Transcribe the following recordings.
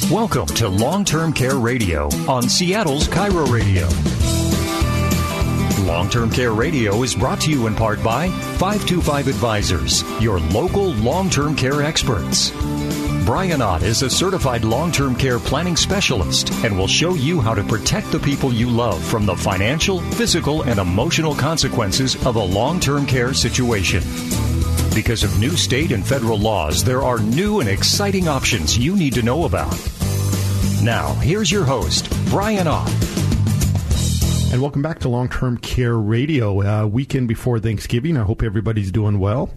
Welcome to Long-Term Care Radio on Seattle's Cairo Radio. Long-Term Care Radio is brought to you in part by 525 Advisors, your local long-term care experts. Brian Ott is a certified long-term care planning specialist and will show you how to protect the people you love from the financial, physical, and emotional consequences of a long-term care situation. Because of new state and federal laws, there are new and exciting options you need to know about. Now, here's your host, Brian Ott. And welcome back to Long-Term Care Radio, weekend before Thanksgiving. I hope everybody's doing well.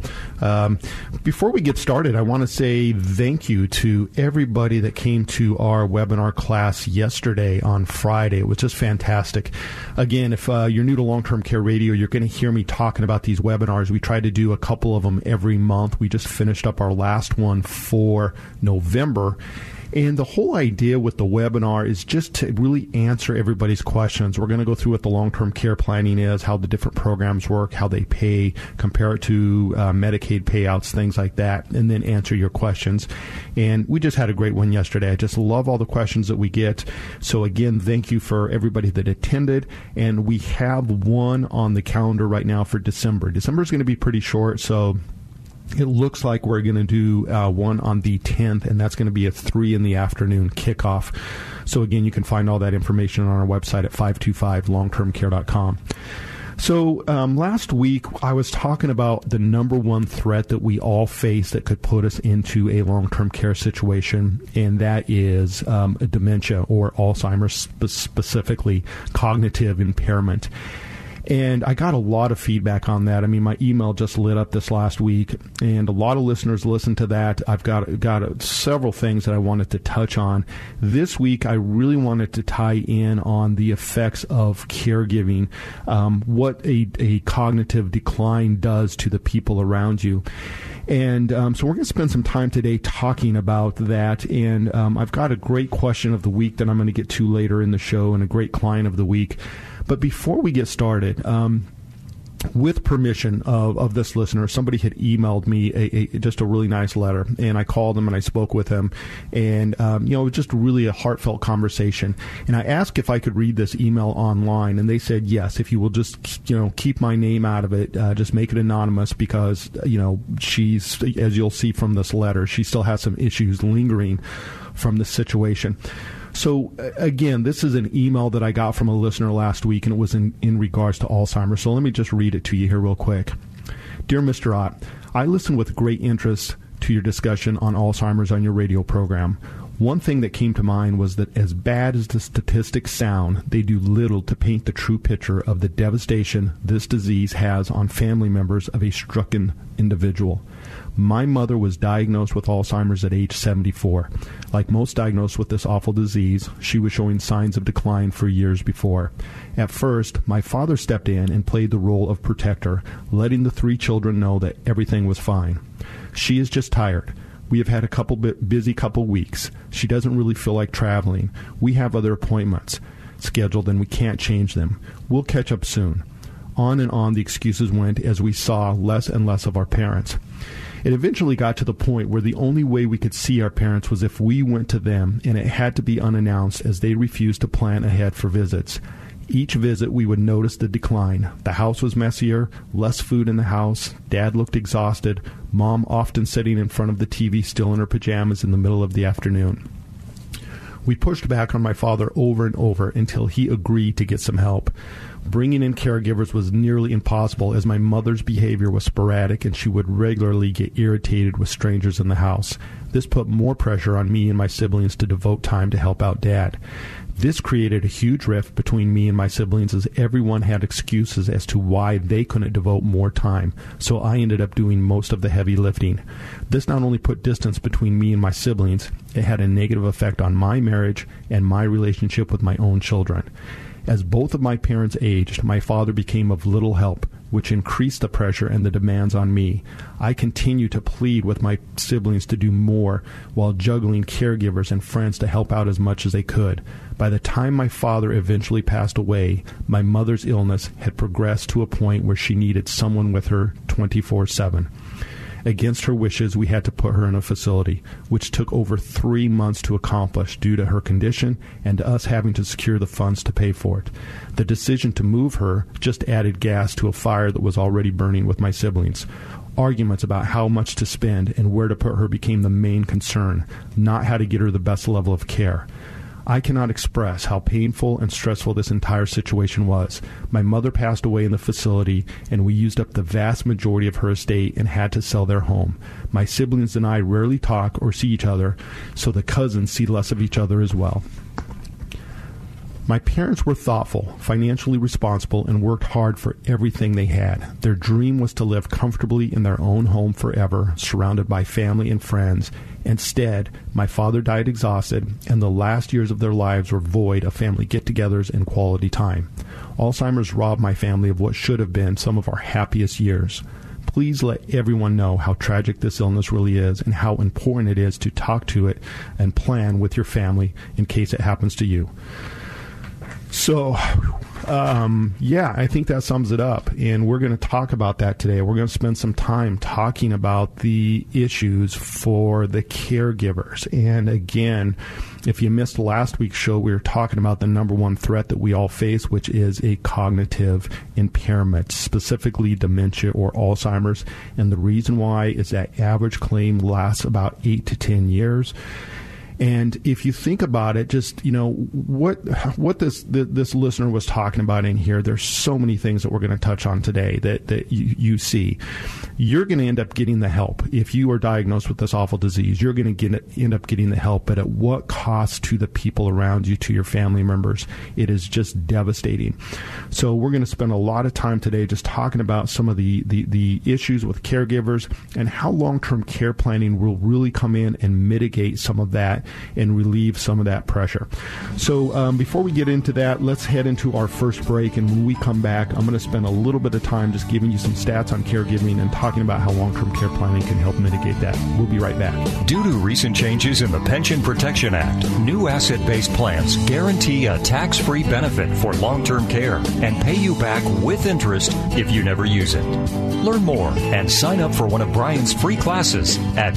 Before we get started, I want to say thank you to everybody that came to our webinar class yesterday on Friday. It was just fantastic. Again, if you're new to Long-Term Care Radio, you're going to hear me talking about these webinars. We try to do a couple of them every month. We just finished up our last one for November. And the whole idea with the webinar is just to really answer everybody's questions. We're going to go through what the long-term care planning is, how the different programs work, how they pay, compare it to Medicaid payouts, things like that, and then answer your questions. And we just had a great one yesterday. I just love all the questions that we get. So again, thank you for everybody that attended. And we have one on the calendar right now for December. December is going to be pretty short, so it looks like we're going to do one on the 10th, and that's going to be a 3 in the afternoon kickoff. So, again, you can find all that information on our website at 525longtermcare.com. So last week, I was talking about the number one threat that we all face that could put us into a long-term care situation, and that is dementia or Alzheimer's, specifically cognitive impairment. And I got a lot of feedback on that. I mean, my email just lit up this last week, and a lot of listeners listened to that. I've got several things that I wanted to touch on. This week, I really wanted to tie in on the effects of caregiving, what a cognitive decline does to the people around you. And so we're going to spend some time today talking about that. And I've got a great question of the week that I'm going to get to later in the show and a great client of the week. But before we get started, with permission of this listener, somebody had emailed me just a really nice letter, and I called him and I spoke with him, and it was just really a heartfelt conversation. And I asked if I could read this email online, and they said yes, if you will just keep my name out of it, just make it anonymous, because she's, as you'll see from this letter, she still has some issues lingering from the situation. So, again, this is an email that I got from a listener last week, and it was in regards to Alzheimer's. So let me just read it to you here real quick. Dear Mr. Ott, I listened with great interest to your discussion on Alzheimer's on your radio program. One thing that came to mind was that as bad as the statistics sound, they do little to paint the true picture of the devastation this disease has on family members of a stricken individual. My mother was diagnosed with Alzheimer's at age 74. Like most diagnosed with this awful disease, she was showing signs of decline for years before. At first, my father stepped in and played the role of protector, letting the 3 children know that everything was fine. She is just tired. We have had a busy couple weeks. She doesn't really feel like traveling. We have other appointments scheduled and we can't change them. We'll catch up soon. On and on the excuses went as we saw less and less of our parents. It eventually got to the point where the only way we could see our parents was if we went to them, and it had to be unannounced as they refused to plan ahead for visits. Each visit, we would notice the decline. The house was messier, less food in the house, Dad looked exhausted, Mom often sitting in front of the TV still in her pajamas in the middle of the afternoon. We pushed back on my father over and over until he agreed to get some help. Bringing in caregivers was nearly impossible as my mother's behavior was sporadic and she would regularly get irritated with strangers in the house. This put more pressure on me and my siblings to devote time to help out Dad. This created a huge rift between me and my siblings as everyone had excuses as to why they couldn't devote more time, so I ended up doing most of the heavy lifting. This not only put distance between me and my siblings, it had a negative effect on my marriage and my relationship with my own children. As both of my parents aged, my father became of little help, which increased the pressure and the demands on me. I continue to plead with my siblings to do more while juggling caregivers and friends to help out as much as they could. By the time my father eventually passed away, my mother's illness had progressed to a point where she needed someone with her 24/7. Against her wishes, we had to put her in a facility, which took over 3 months to accomplish due to her condition and to us having to secure the funds to pay for it. The decision to move her just added gas to a fire that was already burning with my siblings. Arguments about how much to spend and where to put her became the main concern, not how to get her the best level of care. I cannot express how painful and stressful this entire situation was. My mother passed away in the facility, and we used up the vast majority of her estate and had to sell their home. My siblings and I rarely talk or see each other, so the cousins see less of each other as well. My parents were thoughtful, financially responsible, and worked hard for everything they had. Their dream was to live comfortably in their own home forever, surrounded by family and friends. Instead, my father died exhausted, and the last years of their lives were void of family get-togethers and quality time. Alzheimer's robbed my family of what should have been some of our happiest years. Please let everyone know how tragic this illness really is and how important it is to talk to it and plan with your family in case it happens to you. So, I think that sums it up, and we're going to talk about that today. We're going to spend some time talking about the issues for the caregivers. And again, if you missed last week's show, we were talking about the number one threat that we all face, which is a cognitive impairment, specifically dementia or Alzheimer's. And the reason why is that average claim lasts about 8 to 10 years. And if you think about it, just, what this listener was talking about in here, there's so many things that we're going to touch on today that you see. You're going to end up getting the help. If you are diagnosed with this awful disease, you're going to end up getting the help, but at what cost to the people around you, to your family members? It is just devastating. So we're going to spend a lot of time today just talking about some of the issues with caregivers and how long-term care planning will really come in and mitigate some of that and relieve some of that pressure. So before we get into that, let's head into our first break. And when we come back, I'm going to spend a little bit of time just giving you some stats on caregiving and talking about how long-term care planning can help mitigate that. We'll be right back. Due to recent changes in the Pension Protection Act, new asset-based plans guarantee a tax-free benefit for long-term care and pay you back with interest if you never use it. Learn more and sign up for one of Brian's free classes at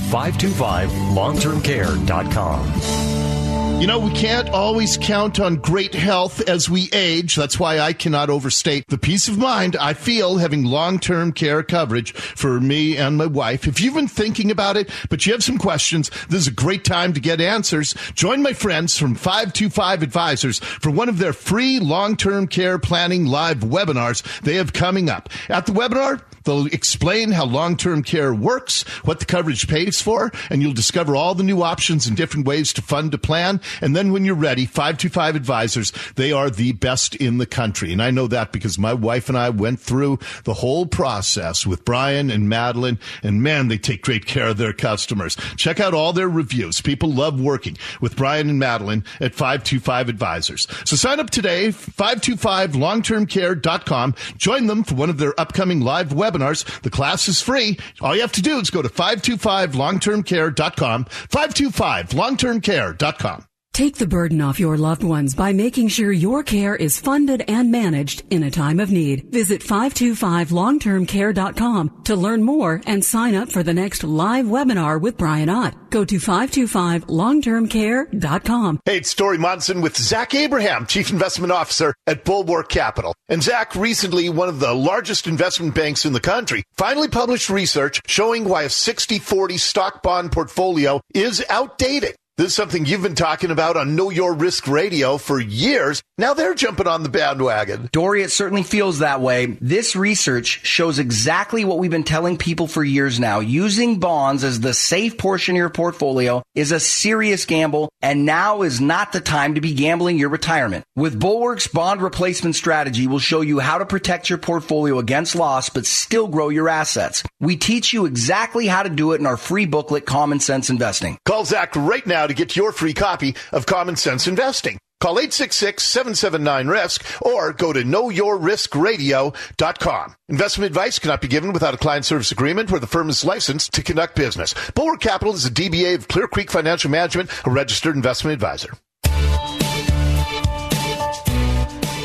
525longtermcare.com. We can't always count on great health as we age. That's why I cannot overstate the peace of mind I feel having long-term care coverage for me and my wife. If you've been thinking about it, but you have some questions, this is a great time to get answers. Join my friends from 525 Advisors for one of their free long-term care planning live webinars they have coming up. At the webinar, they'll explain how long-term care works, what the coverage pays for, and you'll discover all the new options and different ways to fund a plan. And then when you're ready, 525 Advisors, they are the best in the country. And I know that because my wife and I went through the whole process with Brian and Madeline, and man, they take great care of their customers. Check out all their reviews. People love working with Brian and Madeline at 525 Advisors. So sign up today, 525longtermcare.com. Join them for one of their upcoming live webinars. The class is free. All you have to do is go to 525longtermcare.com, 525longtermcare.com. Take the burden off your loved ones by making sure your care is funded and managed in a time of need. Visit 525longtermcare.com to learn more and sign up for the next live webinar with Brian Ott. Go to 525longtermcare.com. Hey, it's Story Monson with Zach Abraham, Chief Investment Officer at Bulwark Capital. And Zach, recently, one of the largest investment banks in the country, finally published research showing why a 60-40 stock bond portfolio is outdated. This is something you've been talking about on Know Your Risk Radio for years. Now they're jumping on the bandwagon. Dory, it certainly feels that way. This research shows exactly what we've been telling people for years now. Using bonds as the safe portion of your portfolio is a serious gamble, and now is not the time to be gambling your retirement. With Bulwark's bond replacement strategy, we'll show you how to protect your portfolio against loss, but still grow your assets. We teach you exactly how to do it in our free booklet, Common Sense Investing. Call Zach right now to get your free copy of Common Sense Investing. Call 866-779-RISK or go to knowyourriskradio.com. Investment advice cannot be given without a client service agreement where the firm is licensed to conduct business. Bulwark Capital is a DBA of Clear Creek Financial Management, a registered investment advisor.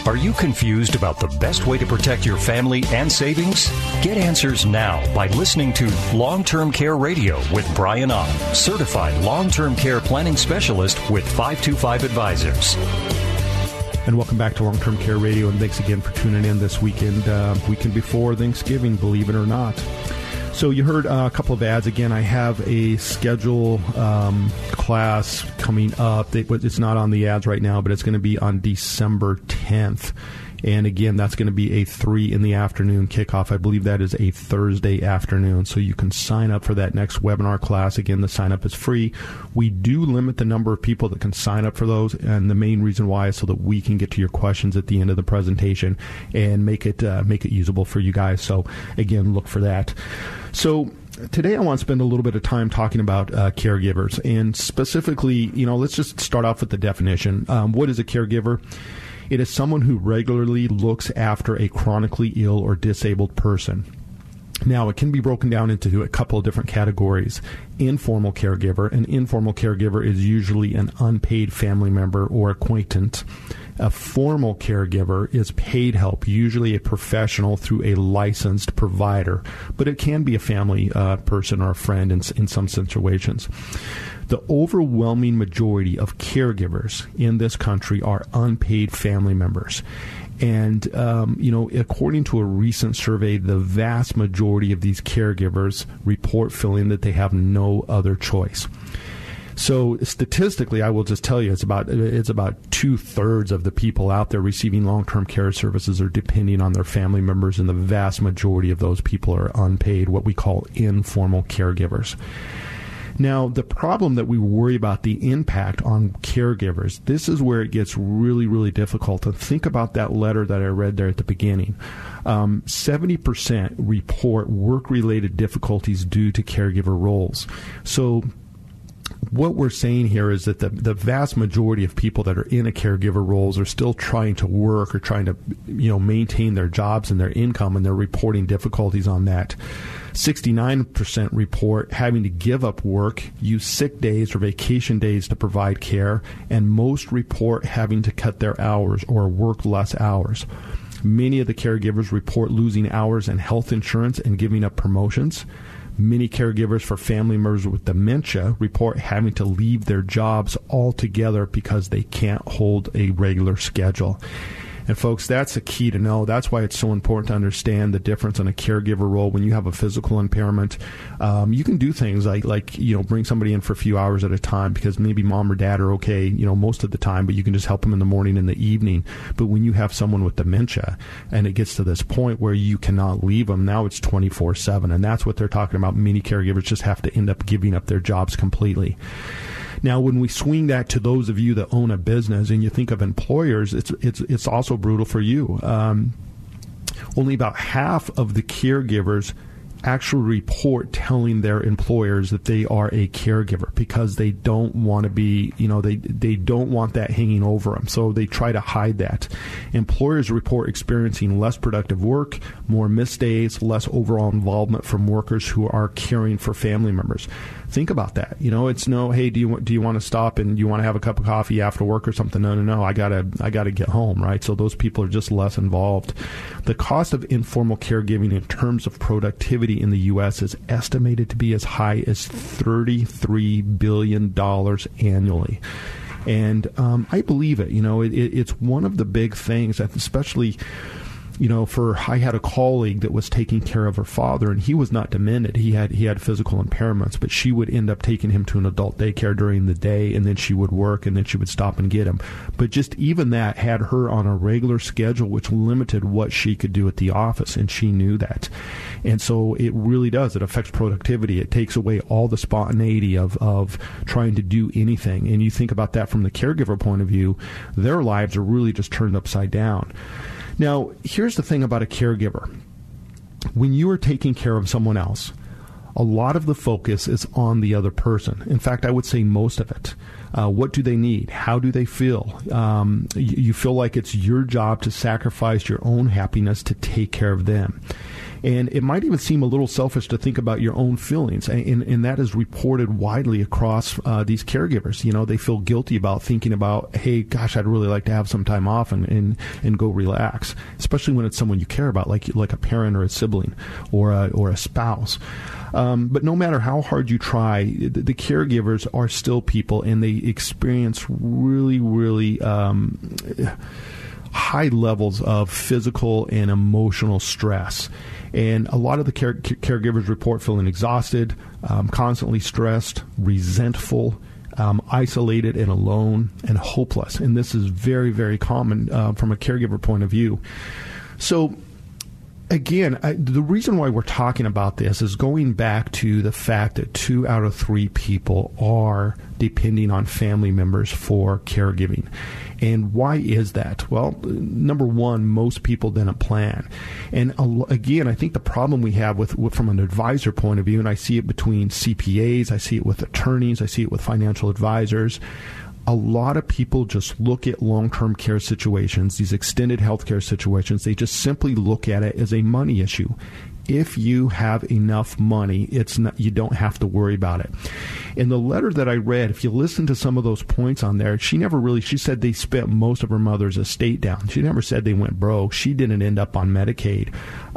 Are you confused about the best way to protect your family and savings? Get answers now by listening to Long-Term Care Radio with Brian Ott, certified long-term care planning specialist with 525 Advisors. And welcome back to Long-Term Care Radio, and thanks again for tuning in this weekend before Thanksgiving, believe it or not. So you heard a couple of ads. Again, I have a schedule class coming up. It's not on the ads right now, but it's going to be on December 10th. And again, that's going to be a 3 in the afternoon kickoff. I believe that is a Thursday afternoon. So you can sign up for that next webinar class. Again, the sign up is free. We do limit the number of people that can sign up for those. And the main reason why is so that we can get to your questions at the end of the presentation and make it usable for you guys. So again, look for that. So today I want to spend a little bit of time talking about caregivers. And specifically, let's just start off with the definition. What is a caregiver? It is someone who regularly looks after a chronically ill or disabled person. Now, it can be broken down into a couple of different categories. Informal caregiver. An informal caregiver is usually an unpaid family member or acquaintance. A formal caregiver is paid help, usually a professional through a licensed provider, but it can be a family person or a friend in some situations. The overwhelming majority of caregivers in this country are unpaid family members. And, according to a recent survey, the vast majority of these caregivers report feeling that they have no other choice. So statistically, I will just tell you, it's about 2/3 of the people out there receiving long-term care services are depending on their family members, and the vast majority of those people are unpaid, what we call informal caregivers. Now, the problem that we worry about, the impact on caregivers, this is where it gets really, really difficult. And think about that letter that I read there at the beginning. 70% report work-related difficulties due to caregiver roles. So what we're saying here is that the vast majority of people that are in a caregiver roles are still trying to work or trying to, maintain their jobs and their income, and they're reporting difficulties on that. 69% report having to give up work, use sick days or vacation days to provide care, and most report having to cut their hours or work less hours. Many of the caregivers report losing hours and health insurance and giving up promotions. Many caregivers for family members with dementia report having to leave their jobs altogether because they can't hold a regular schedule. And folks, that's a key to know. That's why it's so important to understand the difference in a caregiver role. When you have a physical impairment, you can do things like bring somebody in for a few hours at a time because maybe mom or dad are okay, most of the time, but you can just help them in the morning and the evening. But when you have someone with dementia and it gets to this point where you cannot leave them, now it's 24/7. And that's what they're talking about. Many caregivers just have to end up giving up their jobs completely. Now, when we swing that to those of you that own a business and you think of employers, it's also brutal for you. Only about half of the caregivers actually report telling their employers that they are a caregiver because they don't want to be, they don't want that hanging over them. So they try to hide that. Employers report experiencing less productive work, more missed days, less overall involvement from workers who are caring for family members. Think about that. It's no, hey, do you want to stop and you want to have a cup of coffee after work or something? No. I gotta get home, right? So those people are just less involved. The cost of informal caregiving in terms of productivity in the U.S. is estimated to be as high as $33 billion annually. And I believe it. It's one of the big things, especially I had a colleague that was taking care of her father, and he was not demented. He had physical impairments, but she would end up taking him to an adult daycare during the day, and then she would work, and then she would stop and get him. But just even that had her on a regular schedule, which limited what she could do at the office, and she knew that. And so it really does. It affects productivity. It takes away all the spontaneity of trying to do anything. And you think about that from the caregiver point of view, their lives are really just turned upside down. Now, here's the thing about a caregiver. When you are taking care of someone else, a lot of the focus is on the other person. In fact, I would say most of it. What do they need? How do they feel? You feel like it's your job to sacrifice your own happiness to take care of them. And it might even seem a little selfish to think about your own feelings, and that is reported widely across these caregivers. You know, they feel guilty about thinking about, hey, gosh, I'd really like to have some time off and go relax, especially when it's someone you care about, like a parent or a sibling or a spouse. But no matter how hard you try, the caregivers are still people, and they experience really, really high levels of physical and emotional stress. And a lot of the caregivers report feeling exhausted, constantly stressed, resentful, isolated and alone, and hopeless. And this is very, very common from a caregiver point of view. So, again, the reason why we're talking about this is going back to the fact that 2 out of 3 people are depending on family members for caregiving. And why is that? Well, number one, most people didn't plan. And again, I think the problem we have from an advisor point of view, and I see it between CPAs, I see it with attorneys, I see it with financial advisors, a lot of people just look at long-term care situations, these extended healthcare situations, they just simply look at it as a money issue. If you have enough money, you don't have to worry about it. In the letter that I read, if you listen to some of those points on there, she said they spent most of her mother's estate down. She never said they went broke. She didn't end up on Medicaid.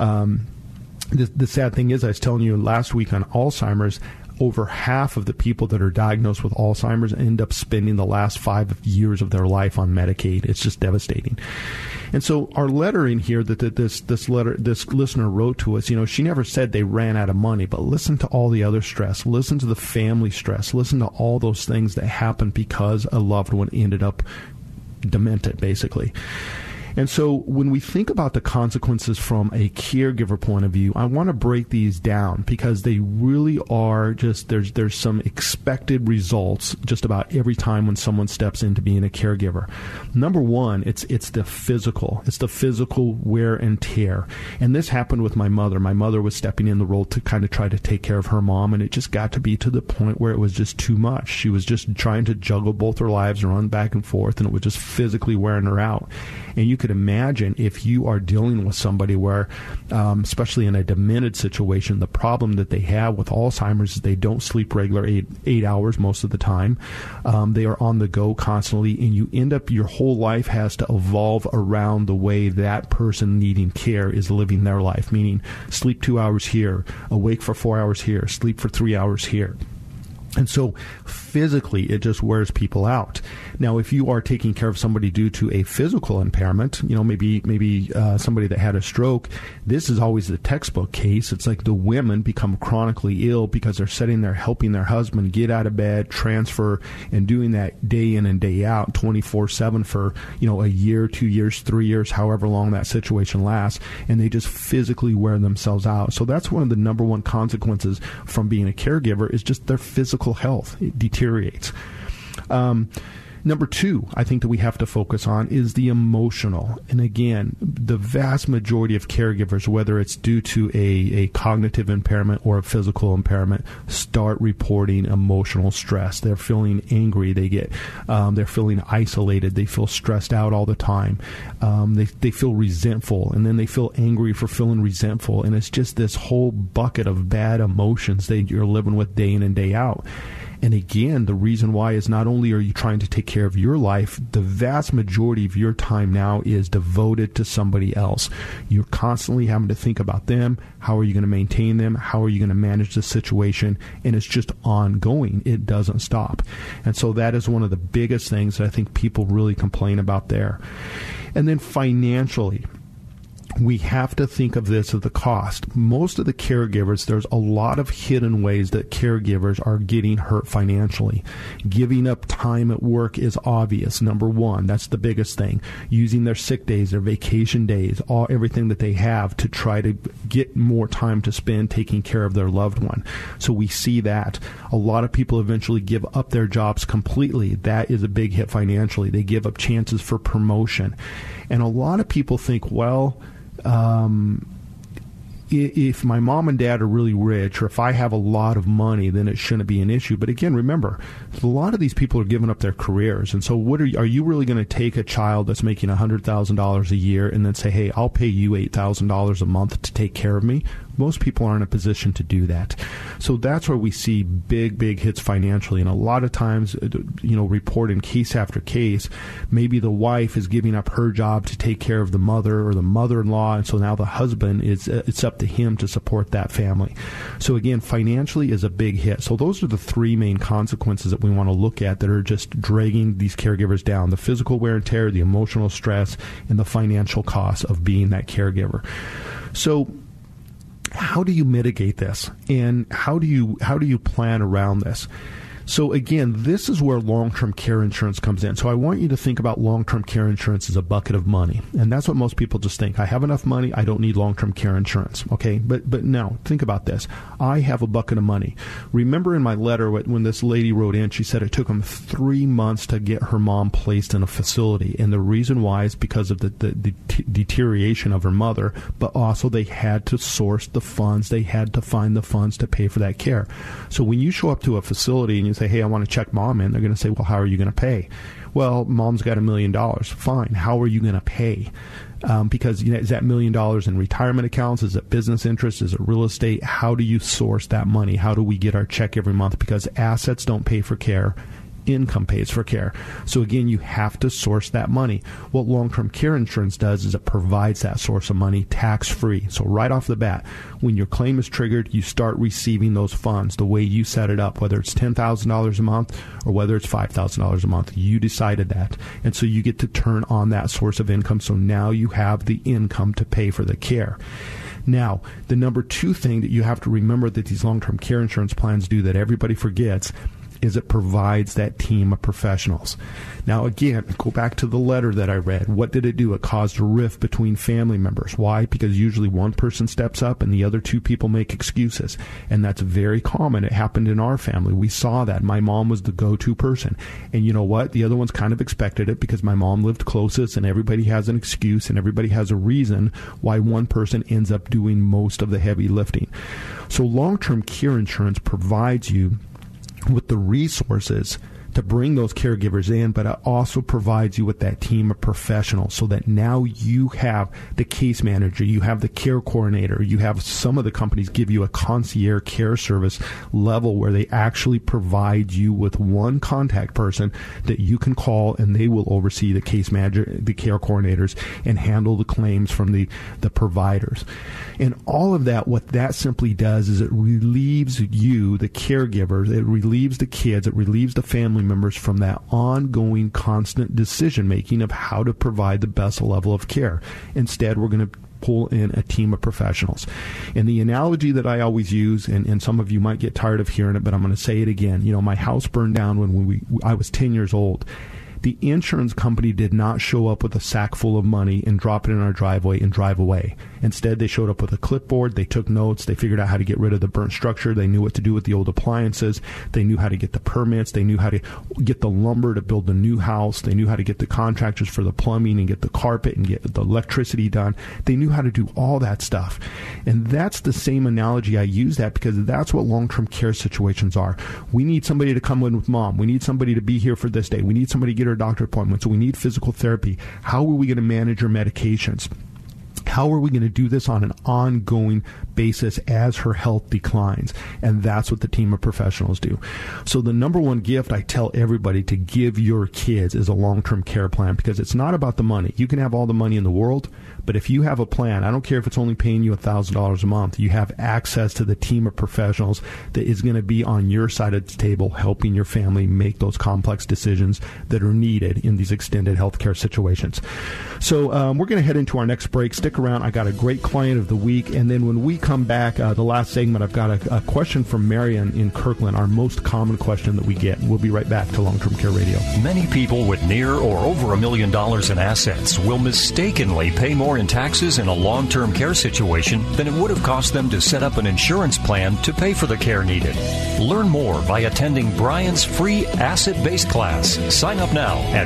The sad thing is, I was telling you last week on Alzheimer's, over half of the people that are diagnosed with Alzheimer's end up spending the last 5 years of their life on Medicaid. It's just devastating. And so our letter in here that this listener wrote to us, she never said they ran out of money, but listen to all the other stress, listen to the family stress, listen to all those things that happened because a loved one ended up demented, basically. And so when we think about the consequences from a caregiver point of view, I want to break these down because they really are just, there's some expected results just about every time when someone steps into being a caregiver. Number one, it's the physical. It's the physical wear and tear. And this happened with my mother. My mother was stepping in the role to kind of try to take care of her mom, and it just got to be to the point where it was just too much. She was just trying to juggle both her lives and run back and forth, and it was just physically wearing her out. And you could imagine if you are dealing with somebody where, especially in a demented situation, the problem that they have with Alzheimer's is they don't sleep regular 8 hours most of the time. They are on the go constantly, and you end up, your whole life has to evolve around the way that person needing care is living their life, meaning sleep 2 hours here, awake for 4 hours here, sleep for 3 hours here. And so physically, it just wears people out. Now, if you are taking care of somebody due to a physical impairment, maybe somebody that had a stroke, this is always the textbook case. It's like the women become chronically ill because they're sitting there helping their husband get out of bed, transfer, and doing that day in and day out, 24/7 for, a year, 2 years, 3 years, however long that situation lasts, and they just physically wear themselves out. So that's one of the number one consequences from being a caregiver is just their physical health. It deteriorates. Number two, I think that we have to focus on is the emotional. And again, the vast majority of caregivers, whether it's due to a cognitive impairment or a physical impairment, start reporting emotional stress. They're feeling angry. They're feeling isolated. They feel stressed out all the time. They feel resentful, and then they feel angry for feeling resentful. And it's just this whole bucket of bad emotions that you're living with day in and day out. And again, the reason why is not only are you trying to take care of your life, the vast majority of your time now is devoted to somebody else. You're constantly having to think about them. How are you going to maintain them? How are you going to manage the situation? And it's just ongoing. It doesn't stop. And so that is one of the biggest things that I think people really complain about there. And then financially, we have to think of this as the cost. Most of the caregivers, there's a lot of hidden ways that caregivers are getting hurt financially. Giving up time at work is obvious. Number one, that's the biggest thing. Using their sick days, their vacation days, everything that they have to try to get more time to spend taking care of their loved one. So we see that. A lot of people eventually give up their jobs completely. That is a big hit financially. They give up chances for promotion. And a lot of people think, well, if my mom and dad are really rich, or if I have a lot of money, then it shouldn't be an issue. But again, remember, a lot of these people are giving up their careers. And so are you really going to take a child that's making $100,000 a year and then say, hey, I'll pay you $8,000 a month to take care of me? Most people aren't in a position to do that. So that's where we see big hits financially. And a lot of times, reporting case after case, maybe the wife is giving up her job to take care of the mother or the mother-in-law. And so now the husband, it's up to him to support that family. So again, financially is a big hit. So those are the three main consequences that we want to look at that are just dragging these caregivers down: the physical wear and tear, the emotional stress, and the financial cost of being that caregiver. So how do you mitigate this, and how do you plan around this? So again, this is where long-term care insurance comes in. So I want you to think about long-term care insurance as a bucket of money. And that's what most people just think. I have enough money, I don't need long-term care insurance. Okay? But now, think about this. I have a bucket of money. Remember in my letter when this lady wrote in, she said it took them 3 months to get her mom placed in a facility. And the reason why is because of the deterioration of her mother, but also they had to source the funds. They had to find the funds to pay for that care. So when you show up to a facility and you say, hey, I want to check mom in, they're going to say, well, how are you going to pay? Well, mom's got $1 million. Fine. How are you going to pay? Because is that $1 million in retirement accounts? Is it business interest? Is it real estate? How do you source that money? How do we get our check every month? Because assets don't pay for care. Income pays for care. So again, you have to source that money. What long-term care insurance does is it provides that source of money tax-free. So right off the bat, when your claim is triggered, you start receiving those funds the way you set it up, whether it's $10,000 a month or whether it's $5,000 a month. You decided that. And so you get to turn on that source of income. So now you have the income to pay for the care. Now, the number two thing that you have to remember that these long-term care insurance plans do that everybody forgets is it provides that team of professionals. Now, again, go back to the letter that I read. What did it do? It caused a rift between family members. Why? Because usually one person steps up and the other two people make excuses. And that's very common. It happened in our family. We saw that. My mom was the go-to person. And you know what? The other ones kind of expected it because my mom lived closest and everybody has an excuse and everybody has a reason why one person ends up doing most of the heavy lifting. So long-term care insurance provides you with the resources to bring those caregivers in, but it also provides you with that team of professionals so that now you have the case manager, you have the care coordinator, you have some of the companies give you a concierge care service level where they actually provide you with one contact person that you can call and they will oversee the case manager, the care coordinators, and handle the claims from the providers. And all of that, what that simply does is it relieves you, the caregivers, it relieves the kids, it relieves the family members from that ongoing constant decision making of how to provide the best level of care. Instead, we're going to pull in a team of professionals. And the analogy that I always use, and some of you might get tired of hearing it, but I'm going to say it again. My house burned down when I was 10 years old. The insurance company did not show up with a sack full of money and drop it in our driveway and drive away. Instead, they showed up with a clipboard. They took notes. They figured out how to get rid of the burnt structure. They knew what to do with the old appliances. They knew how to get the permits. They knew how to get the lumber to build the new house. They knew how to get the contractors for the plumbing and get the carpet and get the electricity done. They knew how to do all that stuff. And that's the same analogy. I use that because that's what long-term care situations are. We need somebody to come in with mom. We need somebody to be here for this day. We need somebody to get her doctor appointment. So we need physical therapy. How are we going to manage your medications? How are we going to do this on an ongoing basis as her health declines? And that's what the team of professionals do. So the number one gift I tell everybody to give your kids is a long-term care plan, because it's not about the money. You can have all the money in the world, but if you have a plan, I don't care if it's only paying you $1,000 a month, you have access to the team of professionals that is going to be on your side of the table helping your family make those complex decisions that are needed in these extended healthcare situations. So we're going to head into our next break. Stick around. I got a great client of the week. And then when we come back, the last segment, I've got a question from Marion in Kirkland, our most common question that we get. We'll be right back to Long-Term Care Radio. Many people with near or over $1 million in assets will mistakenly pay more in taxes in a long-term care situation than it would have cost them to set up an insurance plan to pay for the care needed. Learn more by attending Brian's free asset-based class. Sign up now at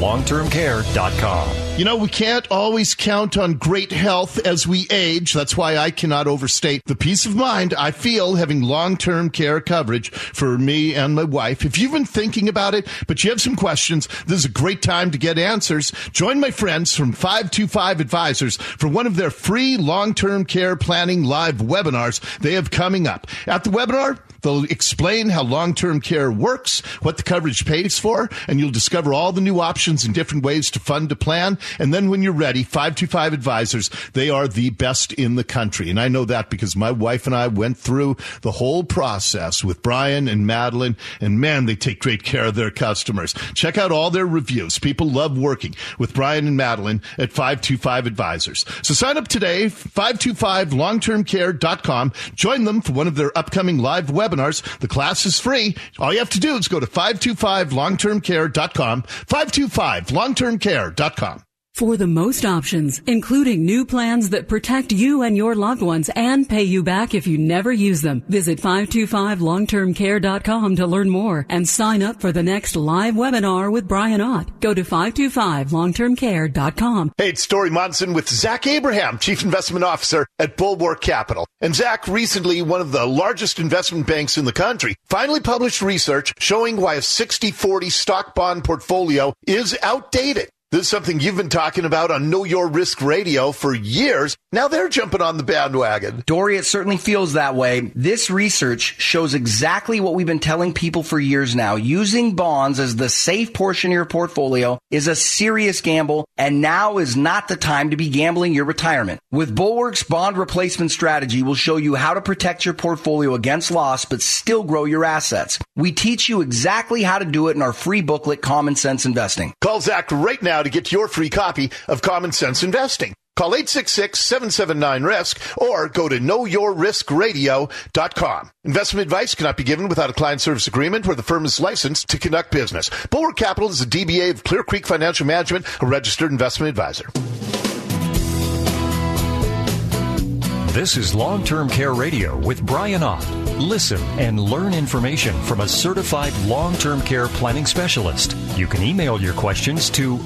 525longtermcare.com. We can't always count on great health as we age. That's why why I cannot overstate the peace of mind I feel having long-term care coverage for me and my wife. If you've been thinking about it, but you have some questions, this is a great time to get answers. Join my friends from 525 Advisors for one of their free long-term care planning live webinars they have coming up. At the webinar, they'll explain how long-term care works, what the coverage pays for, and you'll discover all the new options and different ways to fund a plan. And then when you're ready, 525 Advisors, they are the best in the country. And I know that because my wife and I went through the whole process with Brian and Madeline, and man, they take great care of their customers. Check out all their reviews. People love working with Brian and Madeline at 525 Advisors. So sign up today, 525longtermcare.com. Join them for one of their upcoming live webinars. The class is free. All you have to do is go to 525longtermcare.com, 525longtermcare.com. For the most options, including new plans that protect you and your loved ones and pay you back if you never use them, visit 525longtermcare.com to learn more and sign up for the next live webinar with Brian Ott. Go to 525longtermcare.com. Hey, it's Story Monson with Zach Abraham, Chief Investment Officer at Bulwark Capital. And Zach, recently, one of the largest investment banks in the country, finally published research showing why a 60-40 stock bond portfolio is outdated. This is something you've been talking about on Know Your Risk Radio for years. Now they're jumping on the bandwagon. Dory, it certainly feels that way. This research shows exactly what we've been telling people for years now. Using bonds as the safe portion of your portfolio is a serious gamble, and now is not the time to be gambling your retirement. With Bulwark's bond replacement strategy, we'll show you how to protect your portfolio against loss, but still grow your assets. We teach you exactly how to do it in our free booklet, Common Sense Investing. Call Zach right now to get your free copy of Common Sense Investing. Call 866-779-RISK or go to knowyourriskradio.com. Investment advice cannot be given without a client service agreement where the firm is licensed to conduct business. Bulwark Capital is a DBA of Clear Creek Financial Management, a registered investment advisor. This is Long-Term Care Radio with Brian Ott. Listen and learn information from a certified long-term care planning specialist. You can email your questions to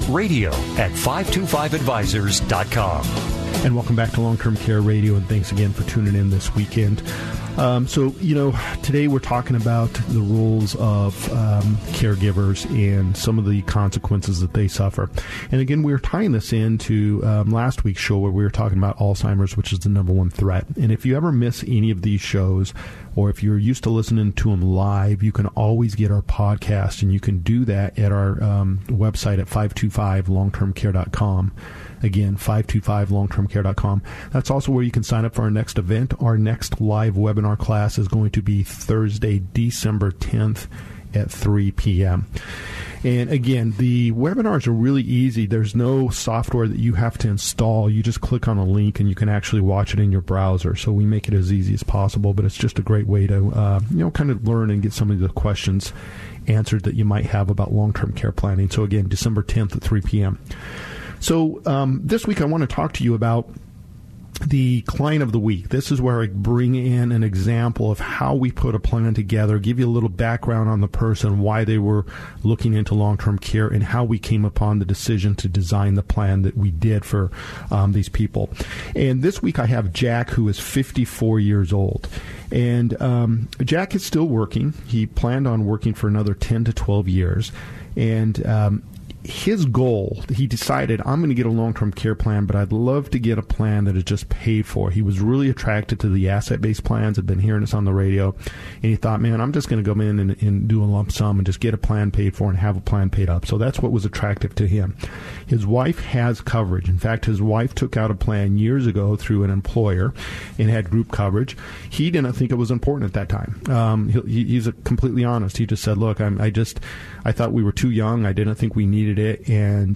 radio@525advisors.com. And welcome back to Long-Term Care Radio, and thanks again for tuning in this weekend. Today we're talking about the roles of caregivers and some of the consequences that they suffer. And again, we were tying this into last week's show where we were talking about Alzheimer's, which is the number one threat. And if you ever miss any of these shows, or if you're used to listening to them live, you can always get our podcast, and you can do that at our website at 525longtermcare.com. Again, 525longtermcare.com. That's also where you can sign up for our next event. Our next live webinar class is going to be Thursday, December 10th at 3 p.m. And again, the webinars are really easy. There's no software that you have to install. You just click on a link and you can actually watch it in your browser. So we make it as easy as possible, but it's just a great way to, kind of learn and get some of the questions answered that you might have about long-term care planning. So again, December 10th at 3 p.m. So this week I want to talk to you about the client of the week. This is where I bring in an example of how we put a plan together, give you a little background on the person, why they were looking into long-term care, and how we came upon the decision to design the plan that we did for these people. And this week I have Jack, who is 54 years old. And Jack is still working. He planned on working for another 10 to 12 years. And his goal, he decided, I'm going to get a long-term care plan, but I'd love to get a plan that is just paid for. He was really attracted to the asset-based plans. I'd been hearing this on the radio, and he thought, man, I'm just going to go in and do a lump sum and just get a plan paid for and have a plan paid up. So that's what was attractive to him. His wife has coverage. In fact, his wife took out a plan years ago through an employer and had group coverage. He didn't think it was important at that time. He's completely honest. He just said, look, I thought we were too young. I didn't think we needed it, and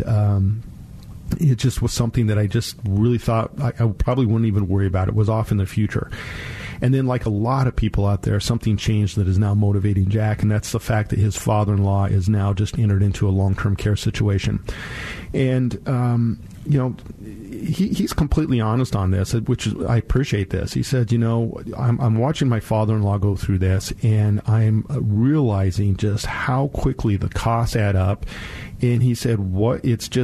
it just was something that I just really thought I probably wouldn't even worry about. It was off in the future. And then, like a lot of people out there, something changed that is now motivating Jack, and that's the fact that his father-in-law is now just entered into a long-term care situation. And, he's completely honest on this, which is, I appreciate this. He said, I'm watching my father-in-law go through this, and I'm realizing just how quickly the costs add up. And he said,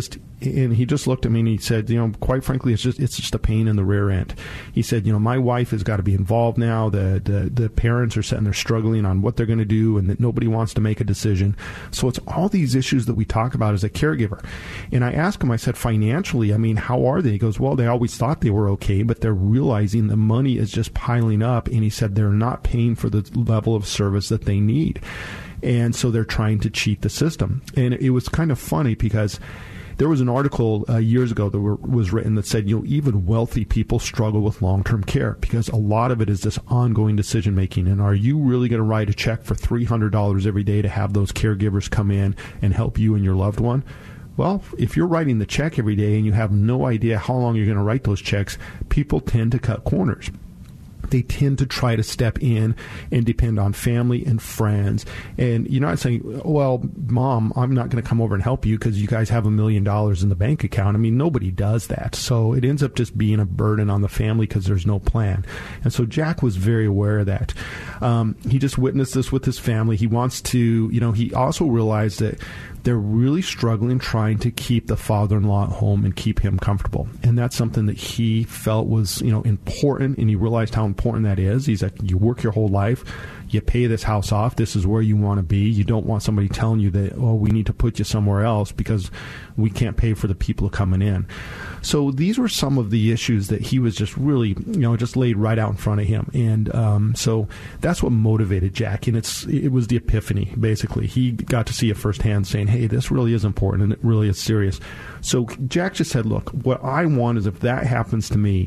And he just looked at me and he said, quite frankly, it's just a pain in the rear end. He said, my wife has got to be involved now. The parents are sitting there struggling on what they're going to do, and that nobody wants to make a decision. So it's all these issues that we talk about as a caregiver. And I asked him, I said, financially, how are they? He goes, well, they always thought they were okay, but they're realizing the money is just piling up. And he said they're not paying for the level of service that they need. And so they're trying to cheat the system. And it was kind of funny because there was an article years ago that was written that said, even wealthy people struggle with long-term care because a lot of it is this ongoing decision-making. And are you really going to write a check for $300 every day to have those caregivers come in and help you and your loved one? Well, if you're writing the check every day and you have no idea how long you're going to write those checks, people tend to cut corners. They tend to try to step in and depend on family and friends. And you're not saying, well, Mom, I'm not going to come over and help you because you guys have $1 million in the bank account. Nobody does that. So it ends up just being a burden on the family because there's no plan. And so Jack was very aware of that. He just witnessed this with his family. He wants to, he also realized that they're really struggling trying to keep the father-in-law at home and keep him comfortable. And that's something that he felt was, important, and he realized how important that is. He's like, you work your whole life, you pay this house off, this is where you want to be. You don't want somebody telling you that, we need to put you somewhere else because we can't pay for the people coming in. So these were some of the issues that he was just really, just laid right out in front of him. And so that's what motivated Jack. And it was the epiphany, basically. He got to see it firsthand saying, hey, this really is important and it really is serious. So Jack just said, look, what I want is if that happens to me,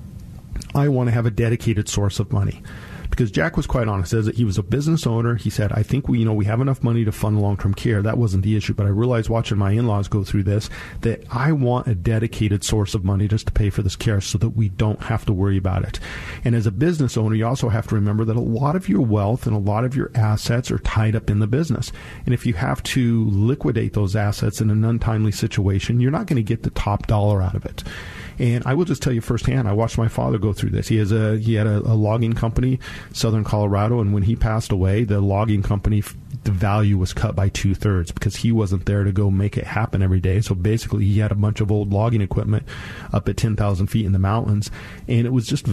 I want to have a dedicated source of money. Because Jack was quite honest, says that he was a business owner. He said, I think we have enough money to fund long-term care. That wasn't the issue. But I realized watching my in-laws go through this, that I want a dedicated source of money just to pay for this care so that we don't have to worry about it. And as a business owner, you also have to remember that a lot of your wealth and a lot of your assets are tied up in the business. And if you have to liquidate those assets in an untimely situation, you're not going to get the top dollar out of it. And I will just tell you firsthand, I watched my father go through this. He had a logging company, Southern Colorado, and when he passed away, the logging company, the value was cut by 2/3 because he wasn't there to go make it happen every day. So basically, he had a bunch of old logging equipment up at 10,000 feet in the mountains, and it was just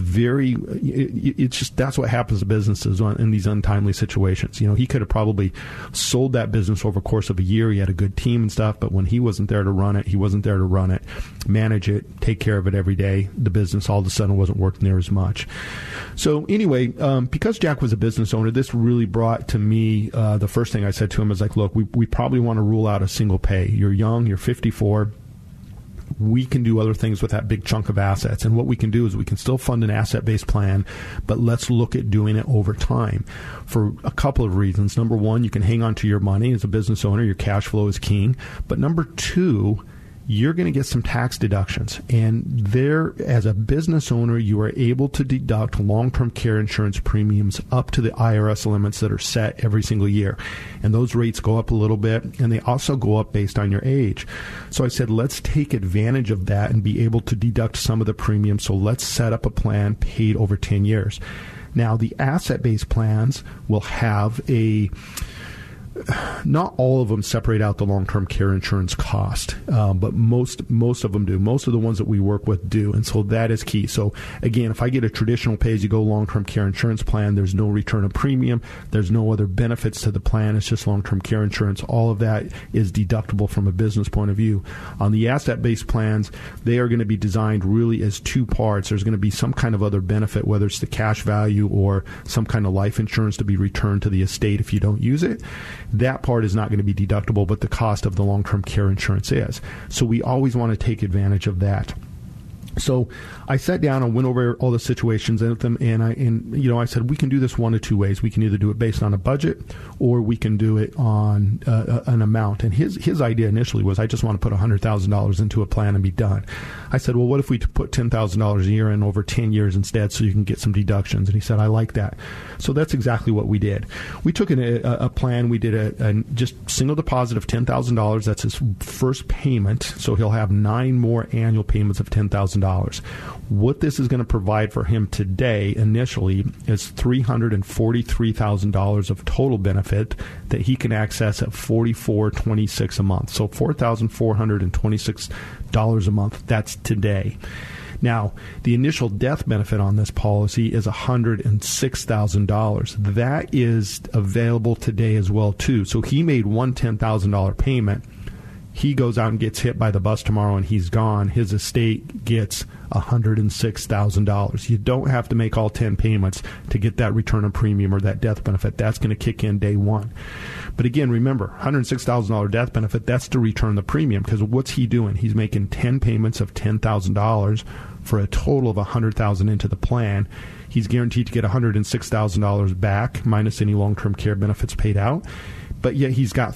that's what happens to businesses in these untimely situations. He could have probably sold that business over the course of a year. He had a good team and stuff, but when he wasn't there to run it, manage it, take care of it every day, the business all of a sudden wasn't working there as much. So anyway, because Jack was a business owner, this really brought to me the first thing I said to him is like, look, we probably want to rule out a single pay. You're young, you're 54. We can do other things with that big chunk of assets. And what we can do is we can still fund an asset-based plan, but let's look at doing it over time for a couple of reasons. Number one, you can hang on to your money. As a business owner, your cash flow is king. But number two, you're going to get some tax deductions. And there, as a business owner, you are able to deduct long-term care insurance premiums up to the IRS limits that are set every single year. And those rates go up a little bit, and they also go up based on your age. So I said, let's take advantage of that and be able to deduct some of the premiums. So let's set up a plan paid over 10 years. Now, the asset-based plans will have not all of them separate out the long-term care insurance cost, but most of them do. Most of the ones that we work with do, and so that is key. So again, if I get a traditional pay-as-you-go long-term care insurance plan, there's no return of premium, there's no other benefits to the plan, it's just long-term care insurance. All of that is deductible from a business point of view. On the asset-based plans, they are going to be designed really as two parts. There's going to be some kind of other benefit, whether it's the cash value or some kind of life insurance to be returned to the estate if you don't use it. That part is not going to be deductible, but the cost of the long-term care insurance is. So we always want to take advantage of that. So I sat down and went over all the situations with them, and I said, we can do this one of two ways. We can either do it based on a budget, or we can do it on an amount. And his idea initially was, I just want to put $100,000 into a plan and be done. I said, well, what if we put $10,000 a year in over 10 years instead, so you can get some deductions? And he said, I like that. So that's exactly what we did. We took a plan. We did a just single deposit of $10,000. That's his first payment. So he'll have 9 more annual payments of $10,000. $250,000. What this is going to provide for him today initially is $343,000 of total benefit that he can access at $44.26 a month. So $4,426 a month. That's today. Now, the initial death benefit on this policy is $106,000. That is available today as well, too. So he made one $10,000 payment. He goes out and gets hit by the bus tomorrow and he's gone. His estate gets $106,000. You don't have to make all 10 payments to get that return of premium or that death benefit. That's going to kick in day one. But again, remember, $106,000 death benefit, that's to return the premium, because what's he doing? He's making 10 payments of $10,000 for a total of $100,000 into the plan. He's guaranteed to get $106,000 back minus any long-term care benefits paid out. But yet he's got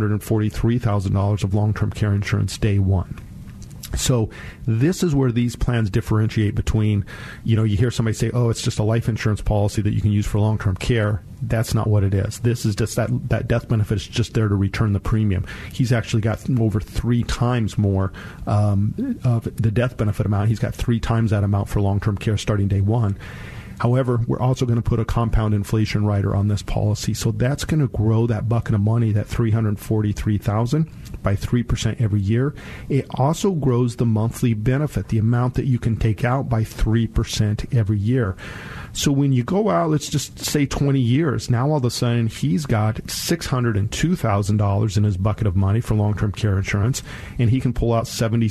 $343,000 of long-term care insurance day one. So this is where these plans differentiate between, you hear somebody say, oh, it's just a life insurance policy that you can use for long-term care. That's not what it is. This is just that death benefit is just there to return the premium. He's actually got over 3 times more of the death benefit amount. He's got 3 times that amount for long-term care starting day one. However, we're also going to put a compound inflation rider on this policy. So that's going to grow that bucket of money, that $343,000, by 3% every year. It also grows the monthly benefit, the amount that you can take out, by 3% every year. So when you go out, let's just say 20 years, now all of a sudden he's got $602,000 in his bucket of money for long-term care insurance, and he can pull out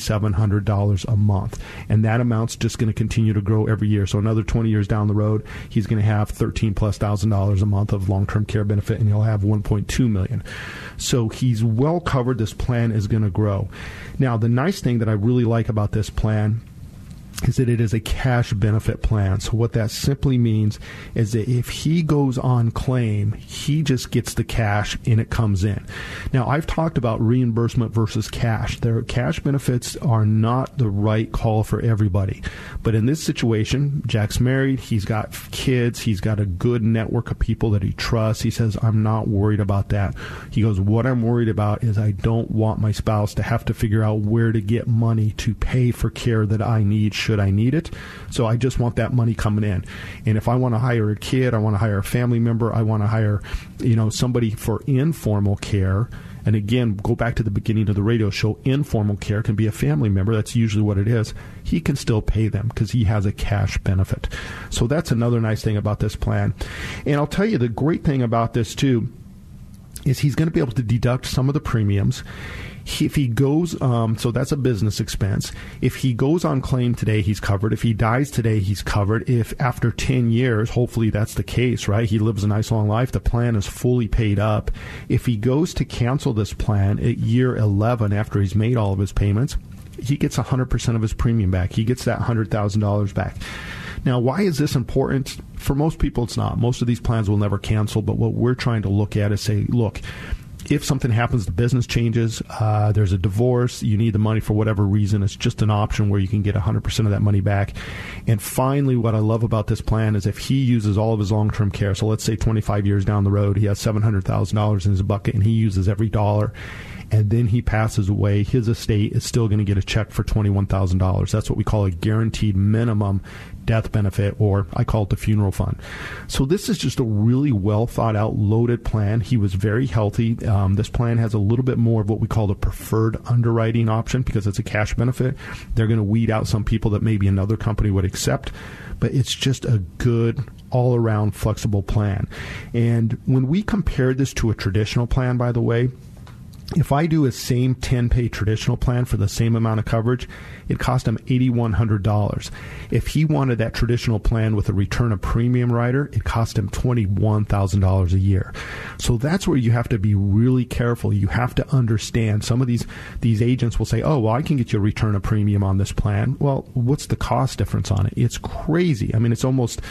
$7,700 a month. And that amount's just going to continue to grow every year. So another 20 years down the road, he's going to have $13,000+ a month of long-term care benefit, and he'll have $1.2 million. So he's well covered. This plan is going to grow. Now, the nice thing that I really like about this plan is that it is a cash benefit plan. So what that simply means is that if he goes on claim, he just gets the cash and it comes in. Now, I've talked about reimbursement versus cash. Their cash benefits are not the right call for everybody. But in this situation, Jack's married, he's got kids, he's got a good network of people that he trusts. He says, I'm not worried about that. He goes, what I'm worried about is I don't want my spouse to have to figure out where to get money to pay for care that I need should I need it. So I just want that money coming in. And if I want to hire a kid, I want to hire a family member, I want to hire, somebody for informal care. And again, go back to the beginning of the radio show, informal care can be a family member. That's usually what it is. He can still pay them because he has a cash benefit. So that's another nice thing about this plan. And I'll tell you, the great thing about this too is he's going to be able to deduct some of the premiums. If he goes, so that's a business expense. If he goes on claim today, he's covered. If he dies today, he's covered. If after 10 years, hopefully that's the case, right? He lives a nice long life. The plan is fully paid up. If he goes to cancel this plan at year 11 after he's made all of his payments, he gets 100% of his premium back. He gets that $100,000 back. Now, why is this important? For most people, it's not. Most of these plans will never cancel, but what we're trying to look at is say, look, if something happens, the business changes, there's a divorce, you need the money for whatever reason, it's just an option where you can get 100% of that money back. And finally, what I love about this plan is if he uses all of his long-term care, so let's say 25 years down the road, he has $700,000 in his bucket and he uses every dollar, and then he passes away, his estate is still going to get a check for $21,000. That's what we call a guaranteed minimum death benefit, or I call it the funeral fund. So this is just a really well thought out, loaded plan. He was very healthy. This plan has a little bit more of what we call the preferred underwriting option because it's a cash benefit. They're going to weed out some people that maybe another company would accept, but it's just a good all-around flexible plan. And when we compared this to a traditional plan, by the way, if I do a same 10-pay traditional plan for the same amount of coverage, it cost him $8,100. If he wanted that traditional plan with a return of premium rider, it cost him $21,000 a year. So that's where you have to be really careful. You have to understand. Some of these agents will say, oh, well, I can get you a return of premium on this plan. Well, what's the cost difference on it? It's crazy. I mean, it's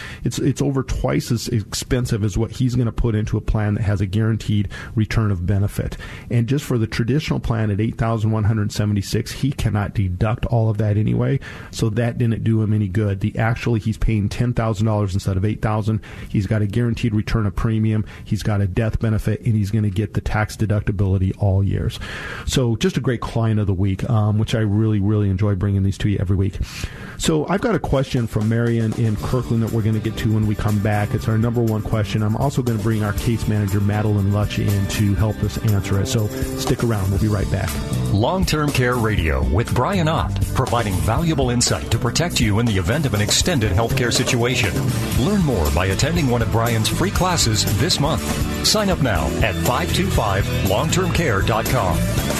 over twice as expensive as what he's going to put into a plan that has a guaranteed return of benefit. And just for for the traditional plan at $8,176, he cannot deduct all of that anyway, so that didn't do him any good. Actually, he's paying $10,000 instead of $8,000. He's got a guaranteed return of premium. He's got a death benefit, and he's going to get the tax deductibility all years. So just a great client of the week, which I really, really enjoy bringing these to you every week. So I've got a question from Marion in Kirkland that we're going to get to when we come back. It's our number one question. I'm also going to bring our case manager, Madeline Lutch, in to help us answer it. So stick around. We'll be right back. Long-Term Care Radio with Brian Ott, providing valuable insight to protect you in the event of an extended healthcare situation. Learn more by attending one of Brian's free classes this month. Sign up now at 525longtermcare.com.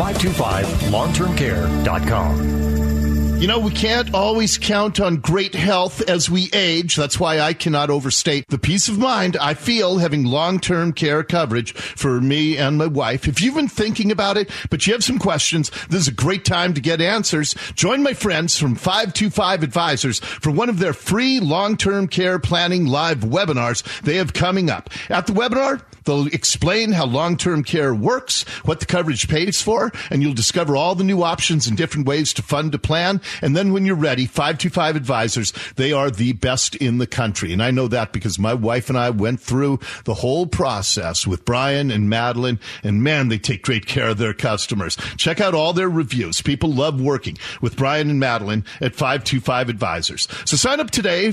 525longtermcare.com. You know, we can't always count on great health as we age. That's why I cannot overstate the peace of mind I feel having long-term care coverage for me and my wife. If you've been thinking about it, but you have some questions, this is a great time to get answers. Join my friends from 525 Advisors for one of their free long-term care planning live webinars they have coming up. At the webinar, they'll explain how long-term care works, what the coverage pays for, and you'll discover all the new options and different ways to fund a plan. And then when you're ready, 525 Advisors, they are the best in the country. And I know that because my wife and I went through the whole process with Brian and Madeline, and man, they take great care of their customers. Check out all their reviews. People love working with Brian and Madeline at 525 Advisors. So sign up today,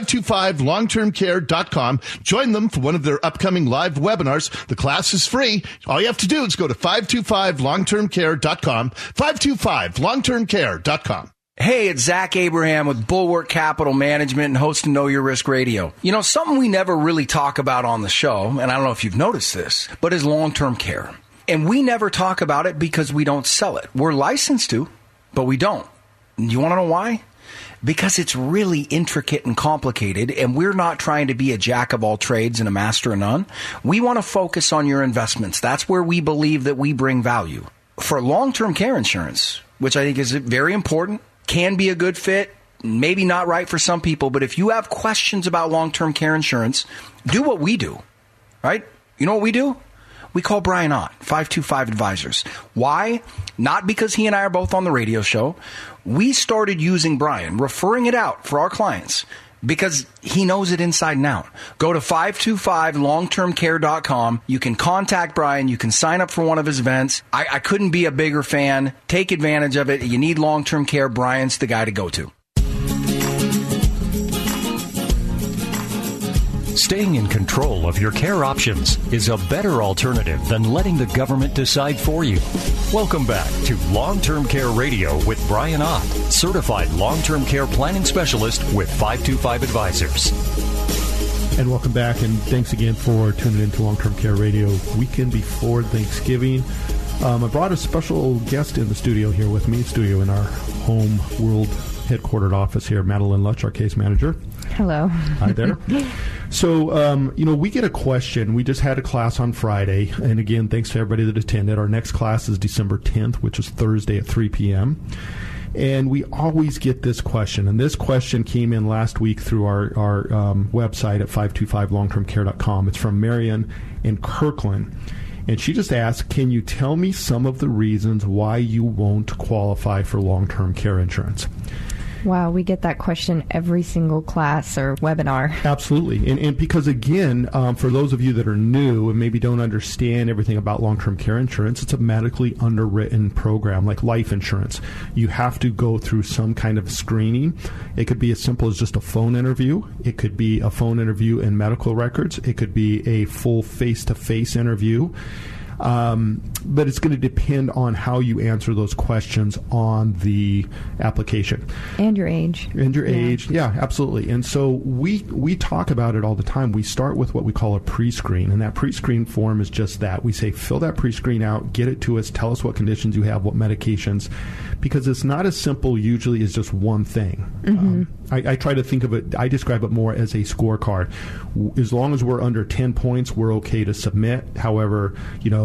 525longtermcare.com. Join them for one of their upcoming live webinars. The class is free. All you have to do is go to 525longtermcare.com, 525longtermcare.com. Hey, it's Zach Abraham with Bulwark Capital Management and host of Know Your Risk Radio. You know, something we never really talk about on the show, and I don't know if you've noticed this, but is long-term care. And we never talk about it because we don't sell it. We're licensed to, but we don't. You want to know why? Because it's really intricate and complicated, and we're not trying to be a jack of all trades and a master of none. We want to focus on your investments. That's where we believe that we bring value. For long-term care insurance, which I think is very important, can be a good fit, maybe not right for some people, but if you have questions about long-term care insurance, do what we do, right? You know what we do? We call Brian Ott, 525 Advisors. Why? Not because he and I are both on the radio show. We started using Brian, referring it out for our clients, because he knows it inside and out. Go to 525longtermcare.com. You can contact Brian. You can sign up for one of his events. I couldn't be a bigger fan. Take advantage of it. You need long-term care. Brian's the guy to go to. Staying in control of your care options is a better alternative than letting the government decide for you. Welcome back to Long-Term Care Radio with Brian Ott, certified long-term care planning specialist with 525 Advisors. And welcome back, and thanks again for tuning in to Long-Term Care Radio weekend before Thanksgiving. I brought a special guest in the studio here with me, in our home world headquartered office here, Madeline Lutch, our case manager. Hello. Hi there. So, we get a question. We just had a class on Friday. And again, thanks to everybody that attended. Our next class is December 10th, which is Thursday at 3 p.m. And we always get this question. And this question came in last week through our website at 525longtermcare.com. It's from Marion in Kirkland. And she just asked, can you tell me some of the reasons why you won't qualify for long-term care insurance? Wow, we get that question every single class or webinar. Absolutely. And because, again, for those of you that are new and maybe don't understand everything about long-term care insurance, it's a medically underwritten program like life insurance. You have to go through some kind of screening. It could be as simple as just a phone interview. It could be a phone interview and medical records. It could be a full face-to-face interview. But it's going to depend on how you answer those questions on the application. And your age. And your age. Yeah, absolutely. And so we talk about it all the time. We start with what we call a pre-screen, and that pre-screen form is just that. We say, fill that pre-screen out, get it to us, tell us what conditions you have, what medications, because it's not as simple usually as just one thing. Mm-hmm. I try to think of it, I describe it more as a scorecard. As long as we're under 10 points, we're okay to submit. However,